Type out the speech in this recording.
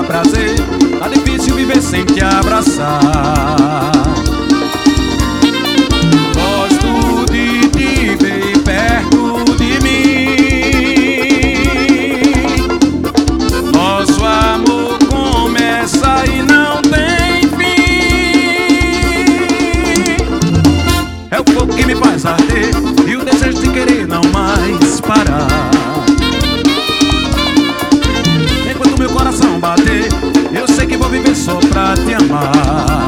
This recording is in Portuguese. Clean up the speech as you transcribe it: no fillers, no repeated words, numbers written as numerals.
prazer, tá difícil viver sem te abraçar. Gosto de te ver perto de mim. Nosso amor começa e não tem fim. É o fogo que me faz arder e o desejo de querer não mais parar. Enquanto meu coração bater, eu sei que vou viver só pra te amar.